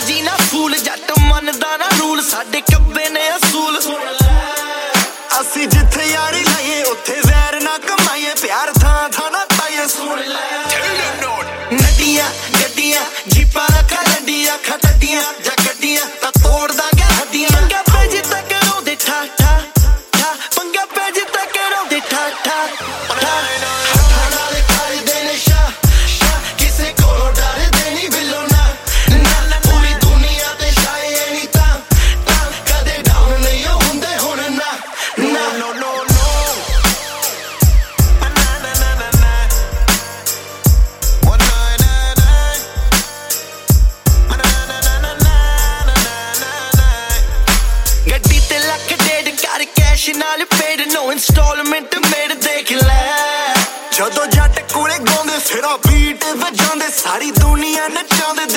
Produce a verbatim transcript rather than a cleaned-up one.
ਮਰਜੀ ਨਾ ਫੂਲ ਜੱਟ ਮੰਨਦਾ ਨਾ ਰੂਲ ਸਾਡੇ ਕੱਬੇ ਨੇ ਅਸੂਲ ਅਸੀਂ ਜਿੱਥੇ ਯਾਰੀ ਲਾਈਏ ਉੱਥੇ ਵੈਰ ਨਾ ਕਮਾਈਏ ਪਿਆਰ ਥਾਂ ਥਾਂ ਨਾ ਪਾਈਏ ਸੁਣ ਲੈ ਨੱਡੀਆਂ ਗੱਡੀਆਂ ਜੀਪਾਂ ਅੱਖਾਂ ਲੱਡੀਆਂ ਅੱਖਾਂ ਟੱਡੀਆਂ ਜਾਂ ਗੱਡੀਆਂ ਤਾਂ ਤੋੜ ਦਾਂਗੇ ਹੱਡੀਆਂ ਪੰਗਾ ਪੈ ਜੇ ਤੱਕ ਰੋਂਦੇ ਠਾ ਠਾ ਠਾ ਪੰਗਾ ਪੈ ਜੇ ਤੱਕ ਰੋਂਦੇ ਠਾ ਠਾ ਠਾ ਨਾਲੇ ਕਰਦੇ ਨੇ ਸ਼ਾ ਸ਼ਾ ਕਿਸੇ ਕੋਲੋਂ ਡਰਦੇ ਨਹੀਂ ਬਿੱਲੋ ਨਾ ਨਾ ਪੂਰੀ ਦੁਨੀਆ ਤੇ ਸ਼ਾਇਏ ਨਹੀਂ ਤਾਂ ਤਾਂ ਕਦੇ ਡਾਊਨ ਨਹੀਂ ਹੁੰਦੇ ਹੁਣ ਨਾ ਨਾ ਨੋ ਨੋ ਗੱਡੀ ਤੇ ਲੱਖ ਡੇਢ ਕਰ ਕੈਸ਼ ਨਾਲ ਪੇਡ ਨੋ ਇੰਸਟਾਲਮੈਂਟ ਮੇਡ ਦੇਖ ਲੈ ਜਦੋਂ ਜੱਟ ਕੋਲੇ ਗਾਉਂਦੇ ਸਿਰਾ ਬੀਟ ਵਜਾਉਂਦੇ ਸਾਰੀ ਦੁਨੀਆ ਨੱਚਾਂਦੇ